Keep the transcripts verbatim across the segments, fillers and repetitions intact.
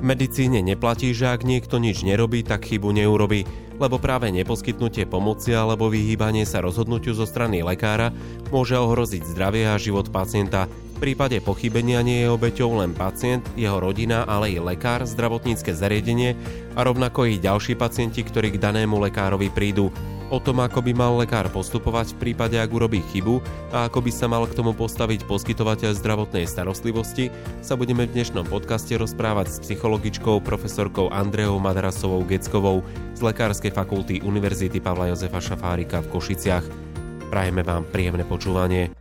medicíne neplatí, že ak niekto nič nerobí, tak chybu neurobí, lebo práve neposkytnutie pomoci alebo vyhýbanie sa rozhodnutiu zo strany lekára môže ohroziť zdravie a život pacienta. V prípade pochybenia nie je obeťou len pacient, jeho rodina, ale i lekár, zdravotnícke zariadenie a rovnako i ďalší pacienti, ktorí k danému lekárovi prídu. O tom, ako by mal lekár postupovať v prípade, ak urobí chybu a ako by sa mal k tomu postaviť poskytovateľ zdravotnej starostlivosti, sa budeme v dnešnom podcaste rozprávať s psychologičkou profesorkou Andreou Madrasovou-Geckovou z Lekárskej fakulty Univerzity Pavla Jozefa Šafárika v Košiciach. Prajeme vám príjemné počúvanie.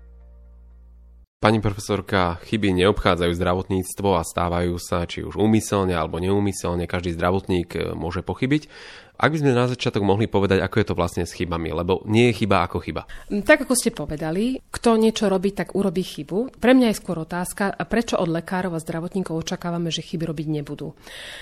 Pani profesorka, chyby neobchádzajú zdravotníctvo a stávajú sa či už úmyselne alebo neúmyselne, každý zdravotník môže pochybiť. Ak by sme na začiatok mohli povedať, ako je to vlastne s chybami, lebo nie je chyba ako chyba. Tak ako ste povedali, kto niečo robí, tak urobí chybu. Pre mňa je skôr otázka, prečo od lekárov a zdravotníkov očakávame, že chyby robiť nebudú.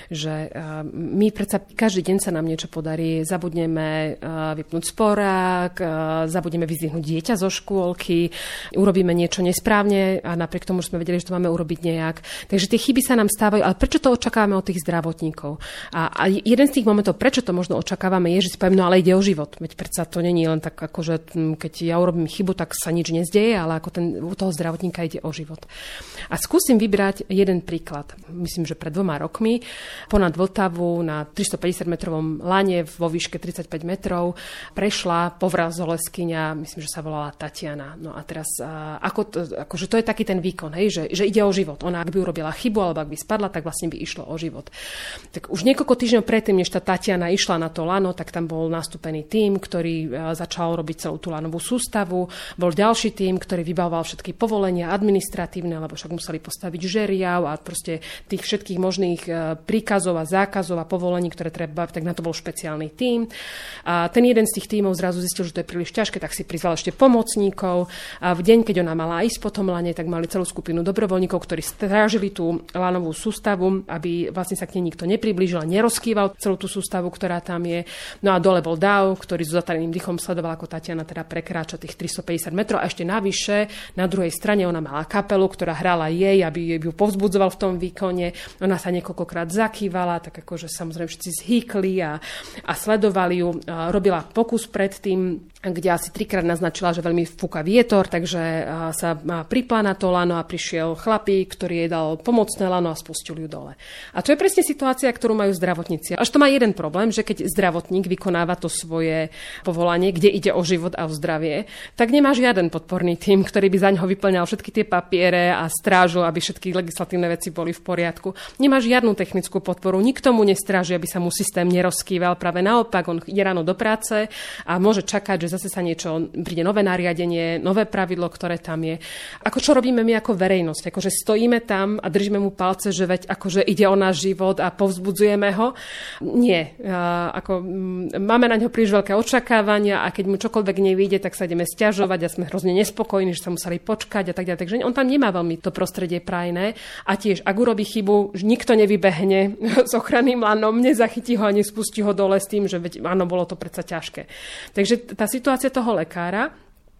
Že uh, my predsa každý deň sa nám niečo podarí, zabudneme uh, vypnúť sporák, uh, zabudneme vyzdvihnúť dieťa zo škôlky, urobíme niečo nesprávne a napriek tomu, že sme vedeli, že to máme urobiť nejak. Takže tie chyby sa nám stávajú, ale prečo to očakávame od tých zdravotníkov? A, a jeden z tých momentov, prečo to možno očakávame, je, že si poviem, no ale ide o život. Veď predsa to není len tak, ako že keď ja urobím chybu, tak sa nič nezdeje, ale ako ten, u toho zdravotníka ide o život. A skúsim vybrať jeden príklad. Myslím, že pred dvoma rokmi ponad Vltavu na tristopäťdesiat metrovom lane vo výške tridsaťpäť metrov prešla povrazoleskyňa, myslím, že sa volala Tatiana. No a teraz, ako to, akože to je taký ten výkon, hej, že, že ide o život. Ona ak by urobila chybu, alebo ak by spadla, tak vlastne by išlo o život. Tak už niekoľko týždňov predtým, než tá Tatiana išla na to lano, tak tam bol nastúpený tím, ktorý začal robiť celú tú lanovú sústavu. Bol ďalší tím, ktorý vybavoval všetky povolenia administratívne, lebo však museli postaviť žeriav a proste tých všetkých možných príkazov a zákazov a povolení, ktoré treba, tak na to bol špeciálny tím. A ten jeden z tých tímov zrazu zistil, že to je príliš ťažké, tak si prizval ešte pomocníkov. A v deň, keď ona mala ísť po tom lane, tak mali celú skupinu dobrovoľníkov, ktorí strážili tú lanovú sústavu, aby vlastne sa k nej nikto nepriblížil a nerozkýval celú tú sústavu, ktorá tam je. No a dole bol Dav, ktorý so zatareným dýchom sledoval, ako Tatiana teda prekráča tých tristopäťdesiat metrov a ešte navyše na druhej strane ona mala kapelu, ktorá hrala jej, aby ju povzbudzoval v tom výkone. Ona sa niekoľkokrát zakývala, tak akože samozrejme všetci zhýkli a, a sledovali ju. A robila pokus predtým, kde asi trikrát naznačila, že veľmi fúka vietor, takže sa pripla na to lano a prišiel chlapík, ktorý jej dal pomocné lano a spustil ju dole. A to je presne situácia, ktorú majú zdravotníci. Až to má jeden problém, že keď zdravotník vykonáva to svoje povolanie, kde ide o život a o zdravie, tak nemá žiaden podporný tím, ktorý by zaňho vyplňal všetky tie papiere a strážil, aby všetky legislatívne veci boli v poriadku. Nemá žiadnu technickú podporu, nikto mu nestráži, aby sa mu systém nerozkýval. Práve naopak, on ide ráno do práce a môže čakať, že zase sa niečo, príde nové nariadenie, nové pravidlo, ktoré tam je. Ako čo robíme my ako verejnosť? Akože stojíme tam a držíme mu palce, že veď akože ide o náš život a povzbudzujeme ho? Nie. A, ako, m, máme na ňo príliš veľké očakávania a keď mu čokoľvek nevyjde, tak sa ideme sťažovať a sme hrozne nespokojní, že sa museli počkať a tak ďalej. Takže on tam nemá veľmi to prostredie prajné a tiež, ak urobí chybu, že nikto nevybehne s ochranným lanom, nezachytí ho a nespustí ho dole s tým, že veď, áno, bolo to predsa ťažké. Takže tá situácia toho lekára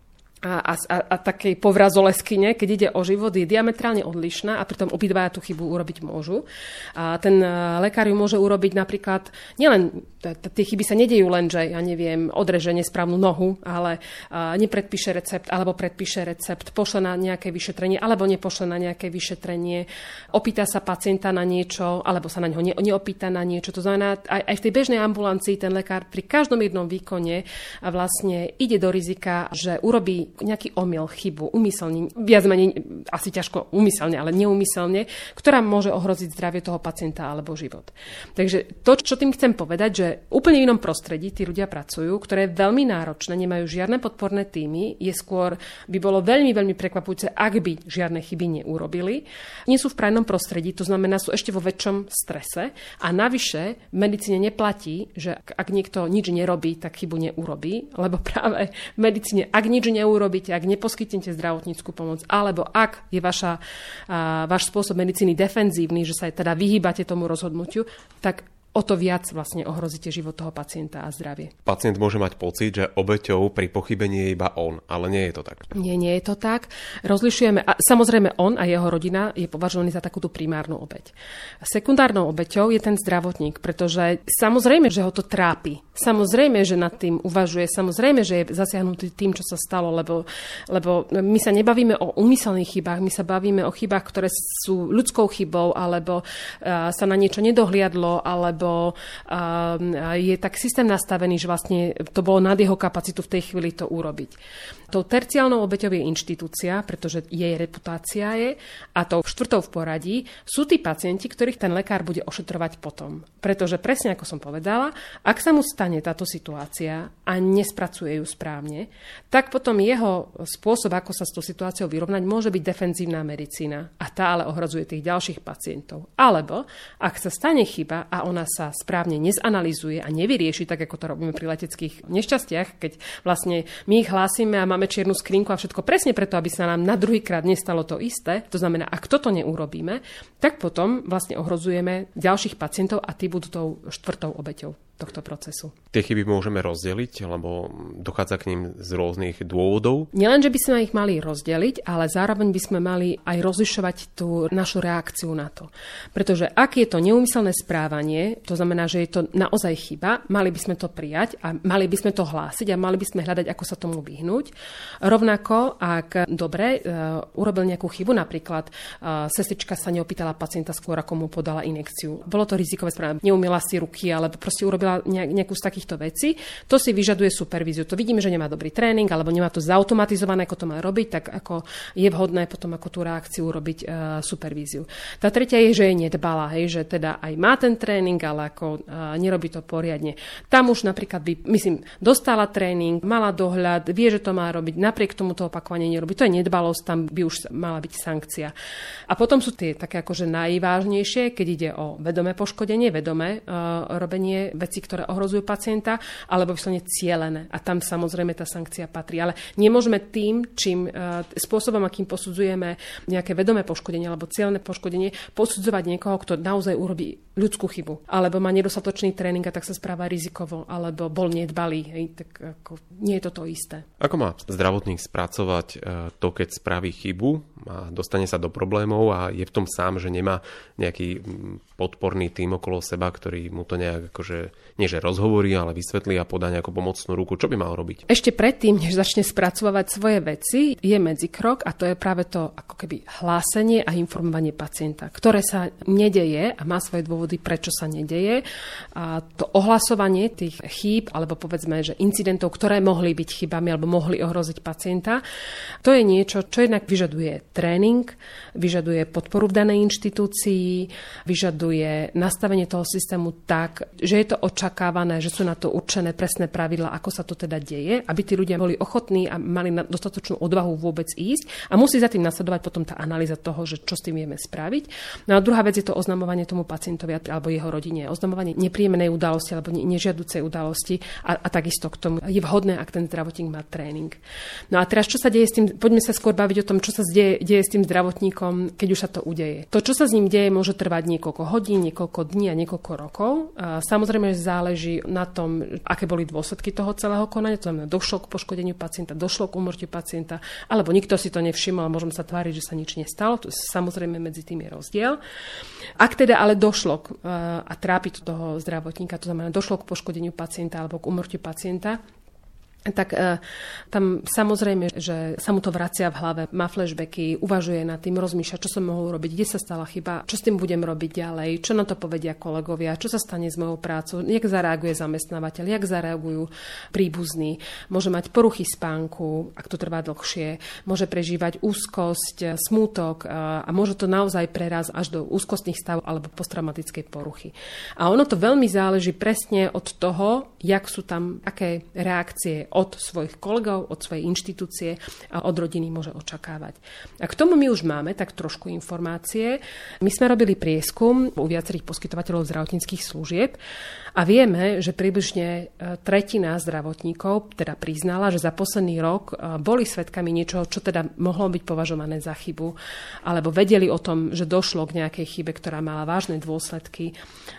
a, a, a takej povrazoleskyne, keď ide o život, je diametrálne odlišná a pritom obidvaja tú chybu urobiť môžu. A ten lekár ju môže urobiť napríklad, nielen tie chyby sa nedejú len, že ja neviem, odreže nesprávnu nohu, ale nepredpíše recept, alebo predpíše recept, pošle na nejaké vyšetrenie, alebo nepošle na nejaké vyšetrenie, opýta sa pacienta na niečo, alebo sa na ňo ne, neopýta na niečo. To znamená, aj, aj v tej bežnej ambulancii ten lekár pri každom jednom výkone vlastne ide do rizika, že urobí nejaký omyl, chybu, úmyselne, viac menej, asi ťažko úmyselne, ale neúmyselne, ktorá môže ohroziť zdravie toho pacienta alebo život. Takže to, čo tým chcem povedať, že v úplne inom prostredí tí ľudia pracujú, ktoré je veľmi náročné, nemajú žiadne podporné týmy, je skôr, by bolo veľmi, veľmi prekvapujúce, ak by žiadne chyby neurobili. Nie sú v prajnom prostredí, to znamená, sú ešte vo väčšom strese a navyše v medicíne neplatí, že ak niekto nič nerobí, tak chybu neurobí, lebo práve v medicíne, ak nič neurobí, robíte, ak neposkytnete zdravotnícku pomoc, alebo ak je vaša, a, váš spôsob medicíny defenzívny, že sa teda vyhýbate tomu rozhodnutiu, tak o to viac vlastne ohrozíte život toho pacienta a zdravie. Pacient môže mať pocit, že obeťou pri pochybení je iba on, ale nie je to tak. Nie, nie je to tak. Rozlišujeme, a samozrejme on a jeho rodina je považovaný za takúto primárnu obeť. Sekundárnou obeťou je ten zdravotník, pretože samozrejme, že ho to trápi. Samozrejme, že nad tým uvažuje, samozrejme, že je zasiahnutý tým, čo sa stalo, lebo, lebo my sa nebavíme o úmyselných chybách, my sa bavíme o chybách, ktoré sú ľudskou chybou, alebo uh, sa na niečo nedohliadlo, alebo uh, je tak systém nastavený, že vlastne to bolo nad jeho kapacitu v tej chvíli to urobiť. Tou terciálnou obeťou je inštitúcia, pretože jej reputácia je, a tou štvrtou v poradí sú tí pacienti, ktorých ten lekár bude ošetrovať potom. Pretože presne ako som povedala, ak sa mu stane táto situácia a nespracuje ju správne, tak potom jeho spôsob, ako sa s tou situáciou vyrovnať, môže byť defenzívna medicína a tá ale ohrozuje tých ďalších pacientov. Alebo ak sa stane chyba a ona sa správne nezanalizuje a nevyrieši, tak ako to robíme pri leteckých nešťastiach, keď vlastne my ich hlásime a máme čiernu skrinku a všetko presne preto, aby sa nám na druhýkrát nestalo to isté. To znamená, ak toto neurobíme, tak potom vlastne ohrozujeme ďalších pacientov a tí budú tou štvrtou obeťou tohto procesu. Tie chyby môžeme rozdeliť, lebo dochádza k ním z rôznych dôvodov. Nielen, že by sme ich mali rozdeliť, ale zároveň by sme mali aj rozlišovať tú našu reakciu na to. Pretože ak je to neúmyselné správanie, to znamená, že je to naozaj chyba, mali by sme to prijať a mali by sme to hlásiť a mali by sme hľadať, ako sa tomu vyhnúť. Rovnako, ak dobre uh, urobil nejakú chybu, napríklad uh, sestrička sa neopýtala pacienta skôr, ako mu podala injekciu. Bolo to rizikové správanie, neumila si ruky, alebo proste urobila nejakú z takýchto vecí, to si vyžaduje supervíziu. To vidíme, že nemá dobrý tréning, alebo nemá to zautomatizované, ako to má robiť, tak ako je vhodné potom ako tú reakciu robiť uh, supervíziu. Tá tretia je, že je nedbalá, hej, že teda aj má ten tréning, ale ako uh, nerobí to poriadne. Tam už napríklad by, myslím, dostala tréning, mala dohľad, vie, že to má robiť, napriek tomu to opakovanie nerobí. To je nedbalosť, tam by už mala byť sankcia. A potom sú tie také akože najvážnejšie, keď ide o vedomé poškodenie, vedomé uh, robenie vecí, ktoré ohrozujú pacienta, alebo vyslovene cielené. A tam samozrejme tá sankcia patrí. Ale nemôžeme tým, čím spôsobom, akým posudzujeme nejaké vedomé poškodenie alebo cielené poškodenie, posudzovať niekoho, kto naozaj urobí ľudskú chybu. Alebo má nedostatočný tréning a tak sa správa rizikovo, alebo bol nedbalý. Hej, tak ako, nie je to to isté. Ako má zdravotník spracovať to, keď spraví chybu a dostane sa do problémov a je v tom sám, že nemá nejaký podporný tím okolo seba, ktorý mu to nejak akože nie že rozhovorí, ale vysvetlí a podá nejakú pomocnú ruku. Čo by mal robiť? Ešte predtým, než začne spracovávať svoje veci, je medzikrok a to je práve to ako keby hlásenie a informovanie pacienta, ktoré sa nedeje a má svoje dôvody, prečo sa nedeje. A to ohlasovanie tých chýb, alebo povedzme, že incidentov, ktoré mohli byť chybami alebo mohli ohroziť pacienta, to je niečo, čo jednak vyžaduje tréning, vyžaduje podporu v danej inštitúcii, vyžaduje nastavenie toho systému tak, že je to očakávané, že sú na to určené presné pravidlá, ako sa to teda deje, aby tí ľudia boli ochotní a mali dostatočnú odvahu vôbec ísť a musí za tým nasledovať potom tá analýza toho, že čo s tým vieme spraviť. No a druhá vec je to oznamovanie tomu pacientovi alebo jeho rodine, oznamovanie nepríjemnej udalosti alebo nežiaducej udalosti a, a takisto k tomu je vhodné, ak ten zdravotník má tréning. No a teraz čo sa deje s tým, poďme sa skôr baviť o tom, čo sa deje, deje s tým zdravotníkom, keď už sa to udeje. To, čo sa s ním deje, môže trvať niekoľko hodín, niekoľko dní a niekoľko rokov. A samozrejme, že záleží na tom, aké boli dôsledky toho celého konania, to znamená, došlo k poškodeniu pacienta, došlo k úmrtiu pacienta, alebo nikto si to nevšimol, môžeme sa tváriť, že sa nič nestalo. To samozrejme medzi tým je rozdiel. Ak teda ale došlo k, a trápi to toho zdravotníka, to znamená, došlo k poškodeniu pacienta alebo k úmrtiu pacienta, tak e, tam samozrejme, že sa mu to vracia v hlave, má flashbacky, uvažuje nad tým, rozmýšľa, čo som mohol robiť, kde sa stala chyba, čo s tým budem robiť ďalej, čo na to povedia kolegovia, čo sa stane s mojou prácou, jak zareaguje zamestnávateľ, jak zareagujú príbuzní, môže mať poruchy spánku, ak to trvá dlhšie, môže prežívať úzkosť, smútok a môže to naozaj prerazť až do úzkostných stavov alebo posttraumatickej poruchy. A ono to veľmi záleží presne od toho, jak sú tam, aké reakcie od svojich kolegov, od svojej inštitúcie a od rodiny môže očakávať. A k tomu my už máme tak trošku informácie. My sme robili prieskum u viacerých poskytovateľov zdravotníckych služieb a vieme, že približne tretina zdravotníkov teda priznala, že za posledný rok boli svedkami niečoho, čo teda mohlo byť považované za chybu, alebo vedeli o tom, že došlo k nejakej chybe, ktorá mala vážne dôsledky,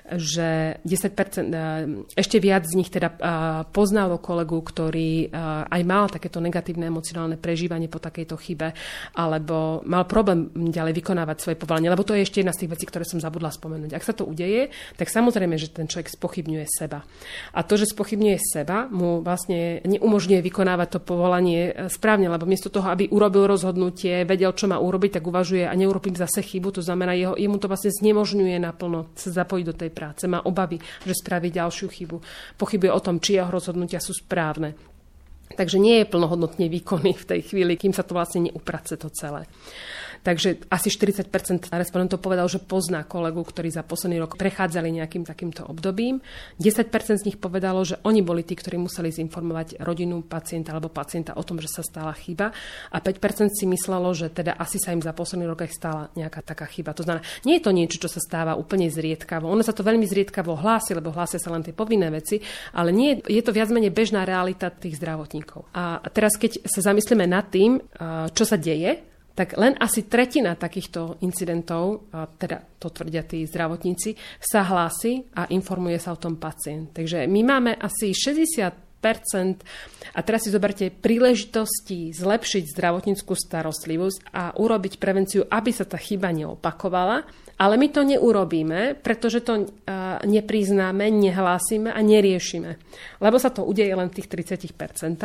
že desať percent, ešte viac z nich teda poznalo kolegu, ktorý aj mal takéto negatívne emocionálne prežívanie po takejto chybe, alebo mal problém ďalej vykonávať svoje povolanie, lebo to je ešte jedna z tých vecí, ktoré som zabudla spomenúť. Ak sa to udeje, tak samozrejme, že ten človek spochybňuje seba. A to, že spochybňuje seba, mu vlastne neumožňuje vykonávať to povolanie správne, lebo miesto toho, aby urobil rozhodnutie, vedel, čo má urobiť, tak uvažuje a neurobím zase chybu, to znamená, jeho, jemu to vlastne znemožňuje naplno sa zapojiť do tej práce. Má obavy, že spraví ďalšiu chybu. Pochybuje o tom, či jeho rozhodnutia sú správne. Takže nie je plnohodnotne výkonný v tej chvíli, kým sa to vlastne neuprace to celé. Takže asi štyridsať percent respondentov povedal, že pozná kolegu, ktorí za posledný rok prechádzali nejakým takýmto obdobím. desať percent z nich povedalo, že oni boli tí, ktorí museli zinformovať rodinu pacienta alebo pacienta o tom, že sa stala chyba. A päť percent si myslelo, že teda asi sa im za posledný rok aj stala nejaká taká chyba. To znamená, nie je to niečo, čo sa stáva úplne zriedkavo. Ono sa to veľmi zriedkavo hlási, lebo hlásia sa len tie povinné veci, ale nie, je to viac menej bežná realita tých zdravotníkov. A teraz, keď sa zamyslíme nad tým, čo sa deje, tak len asi tretina takýchto incidentov, teda to tvrdia tí zdravotníci, sa hlási a informuje sa o tom pacient. Takže my máme asi šesťdesiat percent a teraz si zoberte príležitosti zlepšiť zdravotníckú starostlivosť a urobiť prevenciu, aby sa tá chyba neopakovala, ale my to neurobíme, pretože to nepriznáme, nehlásime a neriešime. Lebo sa to udeje len v tých tridsať percent.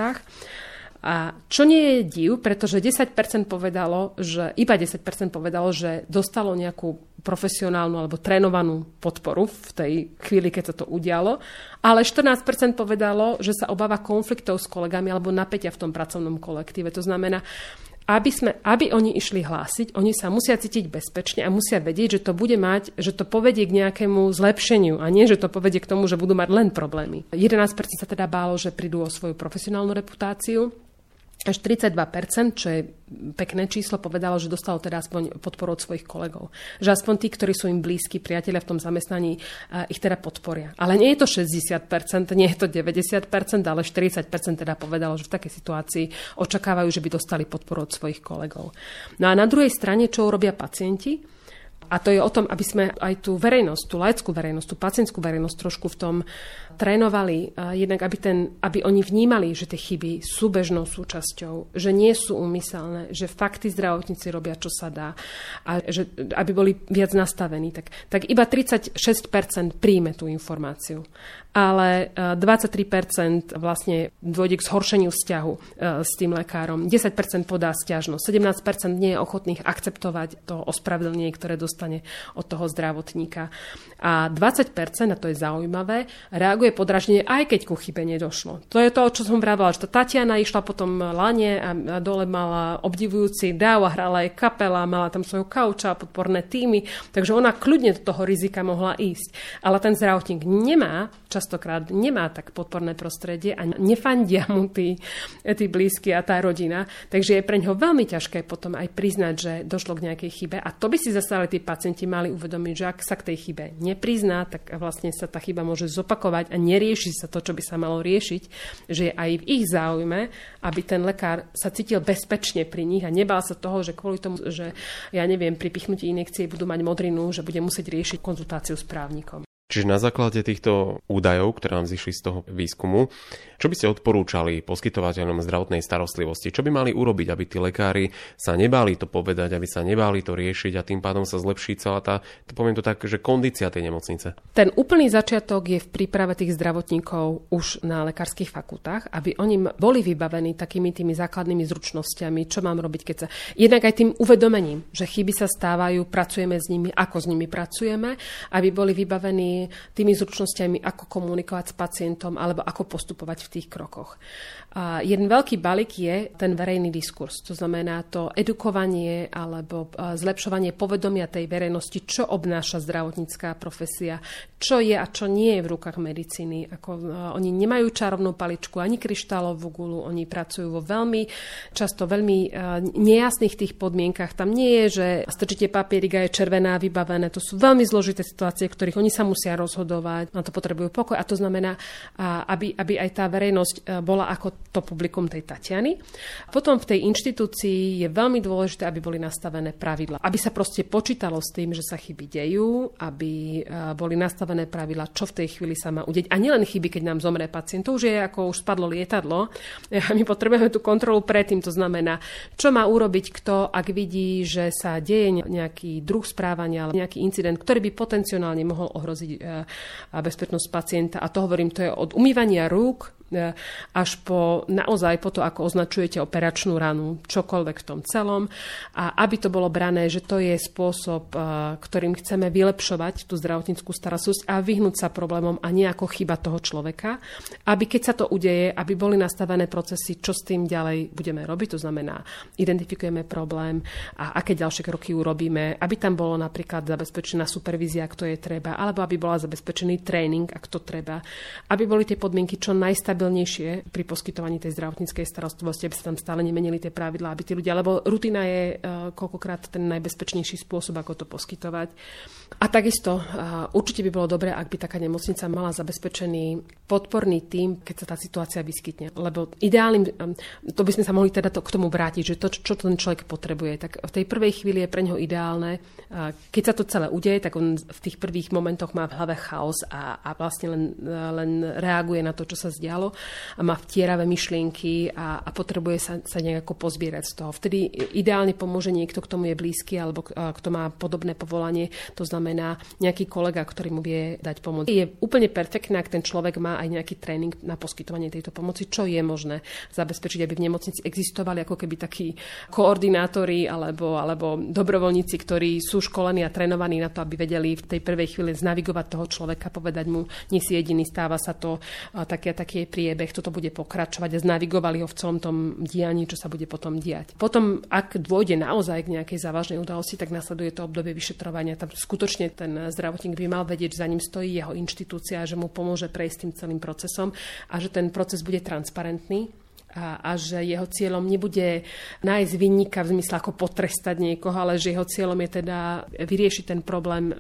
A čo nie je div, pretože desať percent povedalo, že iba desať percent povedalo, že dostalo nejakú profesionálnu alebo trénovanú podporu v tej chvíli, keď sa to udialo, ale štrnásť percent povedalo, že sa obáva konfliktov s kolegami alebo napätia v tom pracovnom kolektíve. To znamená, aby, sme, aby oni išli hlásiť, oni sa musia cítiť bezpečne a musia vedieť, že to bude mať, že to povedie k nejakému zlepšeniu a nie, že to povedie k tomu, že budú mať len problémy. jedenásť percent sa teda bálo, že prídu o svoju profesionálnu reputáciu. Až tridsaťdva percent, čo je pekné číslo, povedalo, že dostalo teda aspoň podporu od svojich kolegov. Že aspoň tí, ktorí sú im blízki, priatelia v tom zamestnaní, ich teda podporia. Ale nie je to šesťdesiat percent, nie je to deväťdesiat percent, ale štyridsať percent teda povedalo, že v takej situácii očakávajú, že by dostali podporu od svojich kolegov. No a na druhej strane, čo urobia pacienti? A to je o tom, aby sme aj tú verejnosť, tú laickú verejnosť, tú pacientskú verejnosť trošku v tom trénovali, jednak aby, ten, aby oni vnímali, že tie chyby sú bežnou súčasťou, že nie sú úmyselné, že fakty zdravotníci robia, čo sa dá a že, aby boli viac nastavení. Tak, tak iba tridsaťšesť percent príjme tú informáciu, ale dvadsaťtri percent vlastne dôjde k zhoršeniu vzťahu s tým lekárom, desať percent podá sťažnosť, sedemnásť percent nie je ochotných akceptovať to ospravedlnenie, ktoré dostane od toho zdravotníka. A dvadsať percent, a to je zaujímavé, reaguje podraždenie, aj keď ku chybe nedošlo. To je to, čo som vravila, že tá Tatiana išla potom lane a dole mala obdivujúci dáv a hrala aj kapela, mala tam svojho kauča, podporné týmy, takže ona kľudne do toho rizika mohla ísť. Ale ten zdravotník nemá, častokrát nemá tak podporné prostredie a nefandia mu tí, tí blízky a tá rodina, takže je pre ňoho veľmi ťažké potom aj priznať, že došlo k nejakej chybe a to by si zase ale tí pacienti mali uvedomiť, že ak sa k tej chybe neprizná, tak vlastne sa tá chyba môže zopakovať a nerieši sa to, čo by sa malo riešiť, že je aj v ich záujme, aby ten lekár sa cítil bezpečne pri nich a nebál sa toho, že kvôli tomu, že ja neviem, pri pichnutí injekcie budú mať modrinu, že bude musieť riešiť konzultáciu s právnikom. Čiže na základe týchto údajov, ktoré nám zišli z toho výskumu, čo by ste odporúčali poskytovateľom zdravotnej starostlivosti? Čo by mali urobiť, aby tí lekári sa nebáli to povedať, aby sa nebáli to riešiť a tým pádom sa zlepší celá tá, to poviem to tak, že kondícia tej nemocnice? Ten úplný začiatok je v príprave tých zdravotníkov už na lekárskych fakultách, aby oni boli vybavení takými tými základnými zručnosťami, čo mám robiť, keď sa... Jednak aj tým uvedomením, že chyby sa stávajú, pracujeme s nimi, ako s nimi pracujeme, aby boli vybavení tými, tými zručnosťami, ako komunikovať s pacientom alebo ako postupovať v tých krokoch. A jeden veľký balík je ten verejný diskurs. To znamená to edukovanie alebo zlepšovanie povedomia tej verejnosti, čo obnáša zdravotnícka profesia, čo je a čo nie je v rukách medicíny. Ako, uh, oni nemajú čarovnú paličku ani kryštálovú gulu, oni pracujú vo veľmi, často veľmi uh, nejasných tých podmienkach. Tam nie je, že strčíte papierik a je červená vybavené. To sú veľmi zložité situácie, v ktorých oni sa musia rozhodovať. Na to potrebujú pokoj a to znamená, uh, aby, aby aj tá verejnosť uh, bola ako to publikum tej Tatiany. Potom v tej inštitúcii je veľmi dôležité, aby boli nastavené pravidlá. Aby sa proste počítalo s tým, že sa chyby dejú, aby uh, boli nastavené pravidlá, čo v tej chvíli sa má udeť. A nielen chyby, keď nám zomrie pacient. To už je ako už spadlo lietadlo. A my potrebujeme tú kontrolu predtým. To znamená, čo má urobiť kto, ak vidí, že sa deje nejaký druh správania, nejaký incident, ktorý by potenciálne mohol ohroziť bezpečnosť pacienta. A to hovorím, to je od umývania rúk až po naozaj po to, ako označujete operačnú ranu, čokoľvek v tom celom. A aby to bolo brané, že to je spôsob, ktorým chceme vylepšovať tú zdravotníckú starostlivosť a vyhnúť sa problémom a nie ako chyba toho človeka. Aby keď sa to udeje, aby boli nastavené procesy, čo s tým ďalej budeme robiť. To znamená, identifikujeme problém a aké ďalšie kroky urobíme. Aby tam bolo napríklad zabezpečená supervízia, ak to je treba, alebo aby bola zabezpečený tréning, ak to treba. Aby boli tie podmienky čo najstabilnejšie pri poskytovaní tej zdravotníckej starostlivosti, aby sa tam stále nemenili tie pravidlá, aby tí ľudia, lebo rutina je uh, koľkokrát ten najbezpečnejší spôsob, ako to poskytovať. A takisto uh, určite by bolo dobré, ak by taká nemocnica mala zabezpečený podporný tím, keď sa tá situácia vyskytne. Lebo ideálnym, um, to by sme sa mohli teda to, k tomu vrátiť, že to, čo ten človek potrebuje, tak v tej prvej chvíli je pre ňoho ideálne. Uh, keď sa to celé udeje, tak on v tých prvých momentoch má v hlave chaos a, a vlastne len, uh, len reaguje na to, čo sa zdialo a má vtieravé myšlienky a, a potrebuje sa, sa nejako pozbierať z toho. Vtedy ideálne pomôže niekto, k tomu je blízky alebo kto má podobné povolanie, to znamená nejaký kolega, ktorý mu vie dať pomoc. Je úplne perfektné, ak ten človek má aj nejaký tréning na poskytovanie tejto pomoci, čo je možné zabezpečiť, aby v nemocnici existovali ako keby takí koordinátori alebo, alebo dobrovoľníci, ktorí sú školení a trénovaní na to, aby vedeli v tej prvej chvíli znavigovať toho človeka, povedať mu, nie si jediný, stáva sa to také a také priebeh, toto bude pokračovať a znavigovali ho v celom tom dianí, čo sa bude potom diať. Potom, ak dôjde naozaj k nejakej závažnej udalosti, tak nasleduje to obdobie vyšetrovania. Tam skutočne ten zdravotník by mal vedieť, že za ním stojí jeho inštitúcia, že mu pomôže prejsť tým celým procesom a že ten proces bude transparentný. A, a že jeho cieľom nebude nájsť vinníka v zmysle ako potrestať niekoho, ale že jeho cieľom je teda vyriešiť ten problém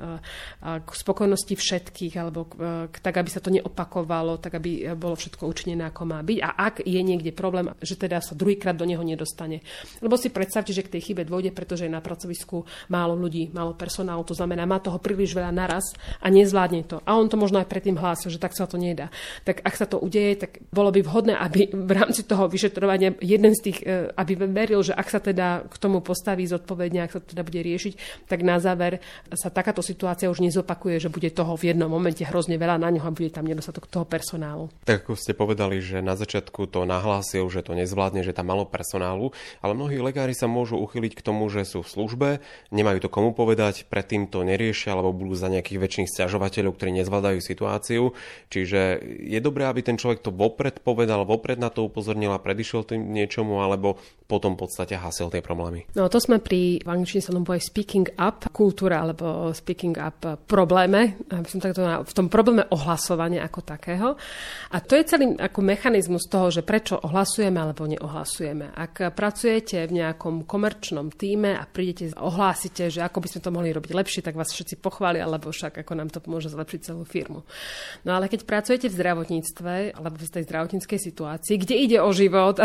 k spokojnosti všetkých, alebo k, tak, aby sa to neopakovalo, tak, aby bolo všetko učinené, ako má byť. A ak je niekde problém, že teda sa druhýkrát do neho nedostane. Lebo si predstavte, že k tej chybe dôjde, pretože je na pracovisku málo ľudí, málo personálu, to znamená, má toho príliš veľa naraz a nezvládne to. A on to možno aj predtým hlásil, že tak sa to nedá. Tak ak sa to udeje, tak bolo by vhodné, aby v rámci toho vyšetrovania jeden z tých, aby veril, že ak sa teda k tomu postaví zodpovedne, ak sa to teda bude riešiť, tak na záver sa takáto situácia už nezopakuje, že bude toho v jednom momente hrozne veľa na ňo a bude tam nedostatok toho personálu. Tak ako ste povedali, že na začiatku to nahlásil, že to nezvládne, že tam malo personálu, ale mnohí lekári sa môžu uchyliť k tomu, že sú v službe, nemajú to komu povedať, predtým to neriešia alebo budú za nejakých väčších sťažovateľov, ktorí nezvládajú situáciu. Čiže je dobré, aby ten človek to vopred povedal, vopred na to upozornil a predišiel tým niečomu, alebo potom v podstate hasil tie problémy. No to sme pri, v angličtine sa tomu povie speaking up kultúra, alebo speaking up probléme, som takto na, v tom probléme ohlasovania ako takého. A to je celý ako mechanizmus toho, že prečo ohlasujeme alebo neohlasujeme. Ak pracujete v nejakom komerčnom tíme a prídete, ohlásite, že ako by sme to mohli robiť lepšie, tak vás všetci pochvália, alebo však ako nám to môže zlepšiť celú firmu. No ale keď pracujete v zdravotníctve alebo v tej zdravotníckej situácii, kde ide o život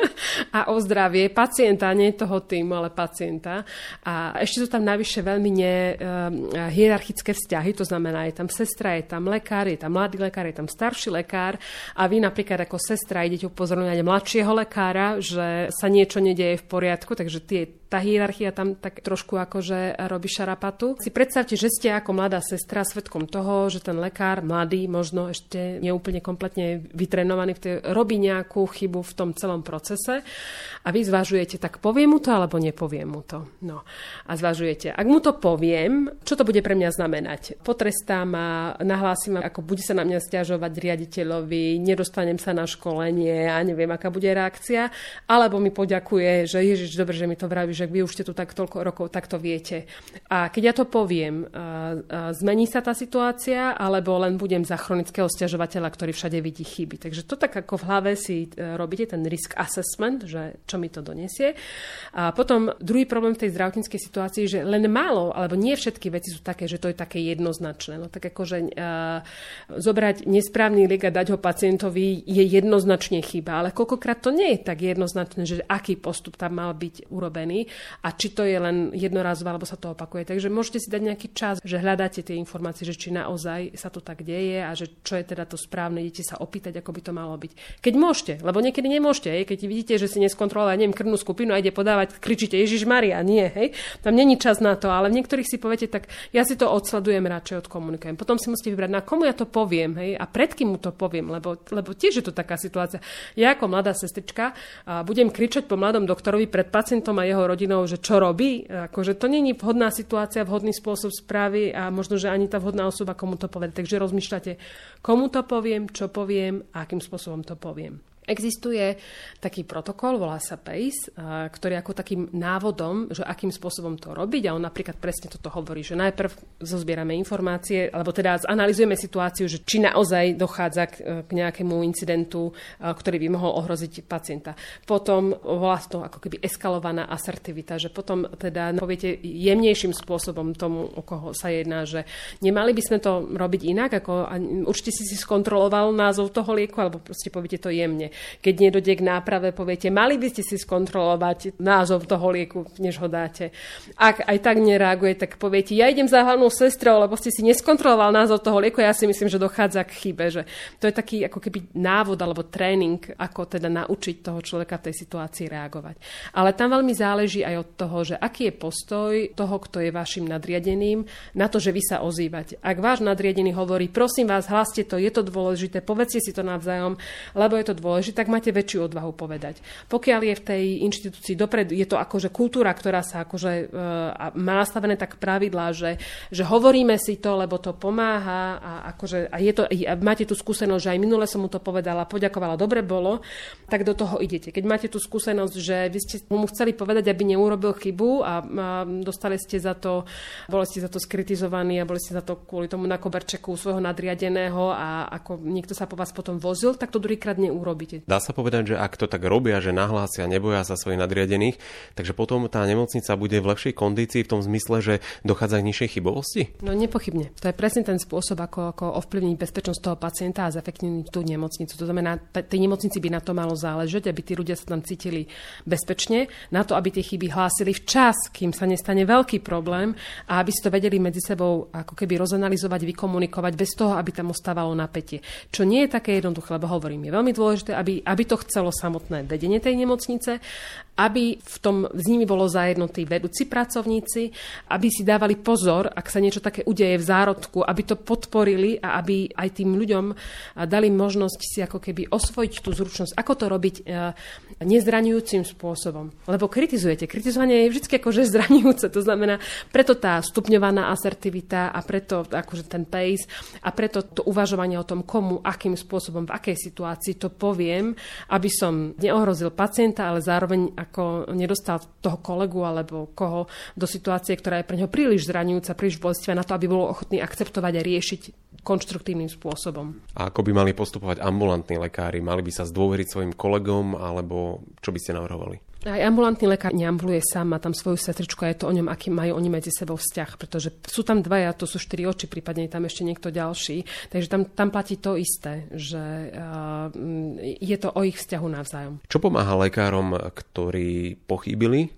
a o zdravie pacienta, nie toho týmu, ale pacienta. A ešte sú tam navyše veľmi ne, uh, hierarchické vzťahy, to znamená, je tam sestra, je tam lekár, je tam mladý lekár, je tam starší lekár a vy napríklad ako sestra idete upozorňovať mladšieho lekára, že sa niečo nedieje v poriadku, takže tie tá hierarchia tam tak trošku akože robí šarapatu. Si predstavte, že ste ako mladá sestra svedkom toho, že ten lekár, mladý, možno ešte neúplne kompletne vytrenovaný, v tej, robí nejakú chybu v tom celom procese a vy zvažujete, tak poviem mu to, alebo nepoviem mu to. No. A zvažujete, ak mu to poviem, čo to bude pre mňa znamenať? Potrestá ma, nahlásim, ako bude sa na mňa sťažovať riaditeľovi, nedostanem sa na školenie a neviem, aká bude reakcia, alebo mi poďakuje, že Ježiš, dobre, že mi to vraví, že vy už ste tu tak toľko rokov, tak to viete. A keď ja to poviem, zmení sa tá situácia, alebo len budem za chronického sťažovateľa, ktorý všade vidí chyby. Takže to tak ako v hlave si robíte ten risk assessment, že čo mi to donesie. A potom druhý problém v tej zdravotníckej situácii, že len málo, alebo nie všetky veci sú také, že to je také jednoznačné. No tak akože uh, zobrať nesprávny liek a dať ho pacientovi je jednoznačne chyba, ale koľkokrát to nie je tak jednoznačné, že aký postup tam mal byť urobený a či to je len jednorázové, alebo sa to opakuje. Takže môžete si dať nejaký čas, že hľadáte tie informácie, že či naozaj sa to tak deje a že čo je teda to správne, idete sa opýtať, ako by to malo byť. Keď môžete, lebo niekedy nemôžete, hej? Keď vidíte, že si neskontrolovali, neviem, krvnú skupinu a ide podávať, kričíte Ježiš Maria, nie, hej? Tam není čas na to, ale v niektorých si poviete, tak ja si to odsledujem, radšej odkomunikujem. Potom si musíte vybrať, na komu ja to poviem, hej? A pred kým mu to poviem, lebo, lebo tiež je to taká situácia. Ja ako mladá sestrička a budem kričať po mladom doktorovi pred pacientom a jeho rodinou, že čo robí, akože to není vhodná situácia, vhodný spôsob správy a možno, že ani tá vhodná osoba komu to povie. Takže rozmýšľate, komu to poviem, čo poviem a akým spôsobom to poviem. Existuje taký protokol, volá sa PACE, ktorý je ako takým návodom, že akým spôsobom to robiť a on napríklad presne toto hovorí, že najprv zozbierame informácie, alebo teda zanalizujeme situáciu, že či naozaj dochádza k, k nejakému incidentu, ktorý by mohol ohroziť pacienta. Potom volá to ako keby eskalovaná asertivita, že potom teda poviete jemnejším spôsobom tomu, o koho sa jedná, že nemali by sme to robiť inak, ako určite si si skontroloval názov toho lieku, alebo proste poviete to jemne. Keď nedojde k náprave, poviete, mali by ste si skontrolovať názov toho lieku, než ho dáte. Ak aj tak nereaguje, tak poviete, ja idem za hlavnou sestrou, lebo ste si neskontroloval názov toho lieku, ja si myslím, že dochádza k chybe. Že to je taký ako keby návod alebo tréning, ako teda naučiť toho človeka v tej situácii reagovať. Ale tam veľmi záleží aj od toho, že aký je postoj toho, kto je vašim nadriadeným, na to, že vy sa ozývate. Ak váš nadriadený hovorí, prosím vás, hláste to, je to dôležité, povedzte si to navzájom, lebo je to dôležité, tak máte väčšiu odvahu povedať. Pokiaľ je v tej inštitúcii dopredu, je to akože kultúra, ktorá sa akože e, má nastavené tak pravidlá, že, že hovoríme si to, lebo to pomáha a akože a je to, a máte tú skúsenosť, že aj minule som mu to povedala, poďakovala, dobre bolo, tak do toho idete. Keď máte tú skúsenosť, že vy ste mu chceli povedať, aby neurobil chybu a, a dostali ste za to, boli ste za to skritizovaní a boli ste za to kvôli tomu na koberčeku svojho nadriadeného a ako niekto sa po vás potom vozil, tak to druhýkrát neurobíte. Dá sa povedať, že ak to tak robia, že nahlásia, neboja sa svojich nadriadených, takže potom tá nemocnica bude v lepšej kondícii v tom zmysle, že dochádza k nižšej chybovosti? No nepochybne. To je presne ten spôsob, ako, ako ovplyvniť bezpečnosť toho pacienta a zefektívniť tú nemocnicu. To znamená, tej nemocnici by na to malo záležať, aby tí ľudia sa tam cítili bezpečne, na to, aby tie chyby hlásili včas, kým sa nestane veľký problém a aby si to vedeli medzi sebou ako keby rozanalizovať, vykomunikovať bez toho, aby tam ostávalo napätie. Čo nie je také jednoduché, lebo hovorím, je veľmi dôležité, aby aby to chcelo samotné vedenie tej nemocnice, aby v tom s nimi bolo zajedno tí vedúci pracovníci, aby si dávali pozor, ak sa niečo také udeje v zárodku, aby to podporili a aby aj tým ľuďom dali možnosť si ako keby osvojiť tú zručnosť, ako to robiť nezraňujúcim spôsobom. Lebo kritizujete. Kritizovanie je vždy akože zraňujúce. To znamená, preto tá stupňovaná asertivita a preto akože ten pace a preto to uvažovanie o tom, komu, akým spôsobom, v akej situácii to povie, aby som neohrozil pacienta, ale zároveň ako nedostal toho kolegu alebo koho do situácie, ktorá je pre neho príliš zraňujúca, príliš bolestivá na to, aby bol ochotný akceptovať a riešiť konštruktívnym spôsobom. A ako by mali postupovať ambulantní lekári? Mali by sa zdôveriť svojim kolegom alebo čo by ste navrhovali? Aj ambulantný lekár neambuluje sám, má tam svoju sestričku a je to o ňom, aký majú oni medzi sebou vzťah, pretože sú tam dvaja, to sú štyri oči, prípadne je tam ešte niekto ďalší. Takže tam, tam platí to isté, že uh, je to o ich vzťahu navzájom. Čo pomáha lekárom, ktorí pochýbili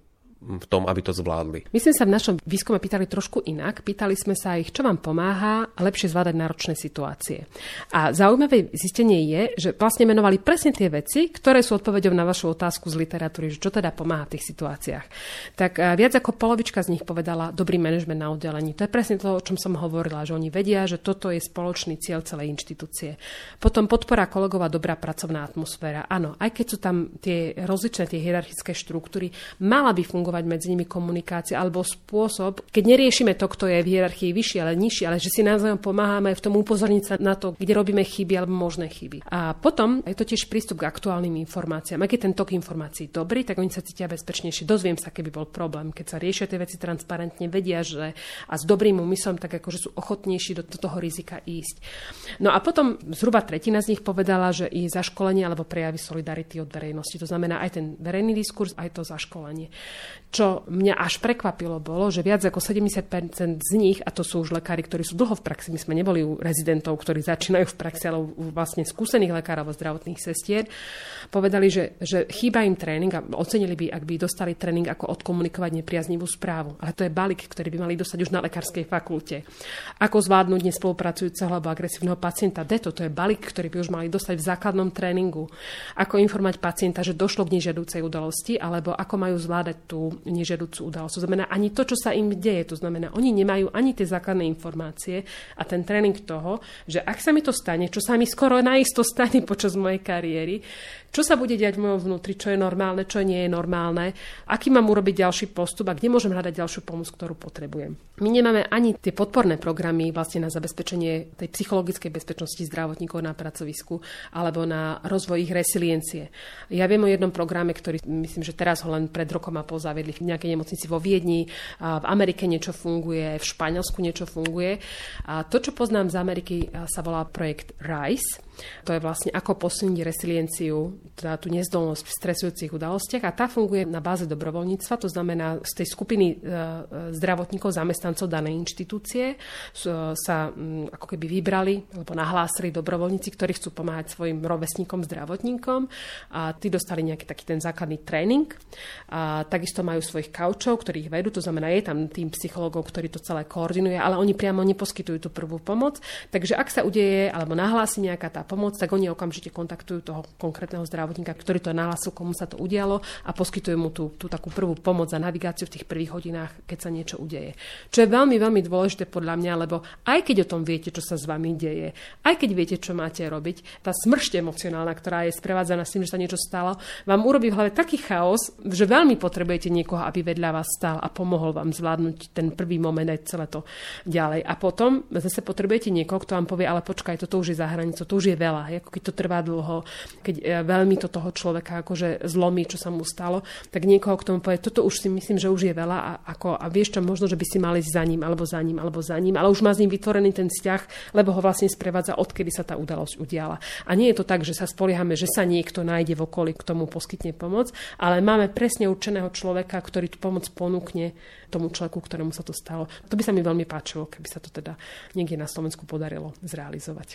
v tom, aby to zvládli? My sme sa v našom výskume pýtali trošku inak. Pýtali sme sa ich, čo vám pomáha lepšie zvládať náročné situácie. A zaujímavé zistenie je, že vlastne menovali presne tie veci, ktoré sú odpoveďou na vašu otázku z literatúry, že čo teda pomáha v tých situáciách. Tak viac ako polovička z nich povedala dobrý manažment na oddelení. To je presne to, o čom som hovorila, že oni vedia, že toto je spoločný cieľ celej inštitúcie. Potom podpora kolegov a dobrá pracovná atmosféra. Áno, aj keď sú tam tie rozličné tie hierarchické štruktúry, mala by fungovať medzi nimi komunikácia alebo spôsob, keď neriešime to, kto je v hierarchii vyšší, ale nižší, ale že si navzájom pomáhame v tom upozorniť sa na to, kde robíme chyby alebo možné chyby. A potom je to tiež prístup k aktuálnym informáciám. Ak je ten tok informácií dobrý, tak oni sa cítia bezpečnejšie. Dozviem sa, keby bol problém, keď sa riešia tie veci transparentne, vedia, že a s dobrým úmyslom, tak akože sú ochotnejší do toho rizika ísť. No a potom zhruba tretina z nich povedala, že i zaškolenie alebo prejavy solidarity od verejnosti. To znamená aj ten verejný diskurs, aj to zaškolenie. Čo mňa až prekvapilo bolo, že viac ako sedemdesiat percent z nich, a to sú už lekári, ktorí sú dlho v praxi, my sme neboli u rezidentov, ktorí začínajú v praxi, ale u vlastne skúsených lekárov a zdravotných sestier, povedali, že, že chýba im tréning a ocenili by, ak by dostali tréning, ako odkomunikovať nepriaznivú správu. Ale to je balík, ktorý by mali dostať už na lekárskej fakulte. Ako zvládnuť nespolupracujúceho alebo agresívneho pacienta. Deto, to je balík, ktorý by už mali dostať v základnom tréningu. Ako informovať pacienta, že došlo k nežiaducej udalosti, alebo ako majú zvládať tú nežiaducu udalosť. To znamená ani to, čo sa im deje. To znamená, oni nemajú ani tie základné informácie a ten tréning toho, že ak sa mi to stane, čo sa mi skoro naisto stane počas mojej kariéry, čo sa bude diať v mojom vnútri, čo je normálne, čo nie je normálne, aký mám urobiť ďalší postup a kde môžem hľadať ďalšiu pomoc, ktorú potrebujem. My nemáme ani tie podporné programy vlastne na zabezpečenie tej psychologickej bezpečnosti zdravotníkov na pracovisku alebo na rozvoj ich resiliencie. Ja viem o jednom programe, ktorý myslím, že teraz ho len pred rokom a pol zaviedli v nejakej nemocnici vo Viedni, a v Amerike niečo funguje, v Španielsku niečo funguje. A to, čo poznám z Ameriky, sa volá projekt RISE. To je vlastne ako posilniť resilienciu, teda tú nezdolnosť v stresujúcich udalostiach a tá funguje na báze dobrovoľníctva, to znamená z tej skupiny zdravotníkov, zamestnancov danej inštitúcie sa ako keby vybrali alebo nahlásili dobrovoľníci, ktorí chcú pomáhať svojim rovesníkom, zdravotníkom a tí dostali nejaký taký ten základný tréning a takisto majú svojich kaučov, ktorí ich vedú, to znamená je tam tým psychológov, ktorý to celé koordinuje, ale oni priamo neposkytujú tú prvú pomoc, takže ak sa udeje alebo nahlási nejaká tá pomoc, tak oni okamžite kontaktujú toho konkrétneho zdravotníka, ktorý to nahlásil, komu sa to udialo a poskytujú mu tú, tú takú prvú pomoc a navigáciu v tých prvých hodinách, keď sa niečo udeje. Čo je veľmi, veľmi dôležité podľa mňa, lebo aj keď o tom viete, čo sa s vami deje, aj keď viete, čo máte robiť, tá smršť emocionálna, ktorá je sprevádzaná s tým, že sa niečo stalo, vám urobí v hlave taký chaos, že veľmi potrebujete niekoho, aby vedľa vás stál a pomohol vám zvládnuť ten prvý moment aj celé to ďalej. A potom zase potrebujete niekoho, kto vám povie, ale počkaj, toto už je za hranicou, to už je veľa, ako keď to trvá dlho, keď veľmi to toho človeka akože zlomí, čo sa mu stalo, tak niekoho k tomu povie, toto už si myslím, že už je veľa a, ako, a vieš čo, možno, že by si mali ísť za ním, alebo za ním, alebo za ním, ale už má s ním vytvorený ten vzťah, lebo ho vlastne sprevádza, odkedy sa tá udalosť udiala. A nie je to tak, že sa spoliehame, že sa niekto nájde v okolí, k tomu poskytne pomoc, ale máme presne určeného človeka, ktorý tú pomoc ponúkne tomu človeku, ktorému sa to stalo. To by sa mi veľmi páčilo, keby sa to teda niekde na Slovensku podarilo zrealizovať.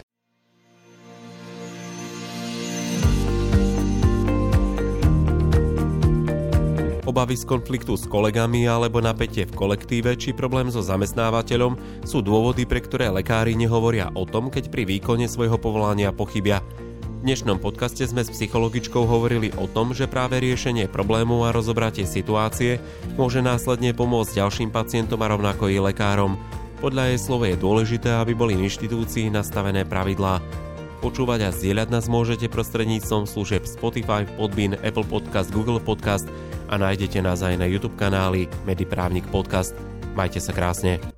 Obavy z konfliktu s kolegami alebo napätie v kolektíve či problém so zamestnávateľom sú dôvody, pre ktoré lekári nehovoria o tom, keď pri výkone svojho povolania pochybia. V dnešnom podcaste sme s psychologičkou hovorili o tom, že práve riešenie problému a rozobratie situácie môže následne pomôcť ďalším pacientom a rovnako i lekárom. Podľa jej slov je dôležité, aby boli v inštitúcii nastavené pravidlá. Počúvať a zdieľať nás môžete prostredníctvom služieb Spotify, Podbean, Apple Podcast, Google Podcast a nájdete nás aj na YouTube kanáli Mediprávnik Podcast. Majte sa krásne.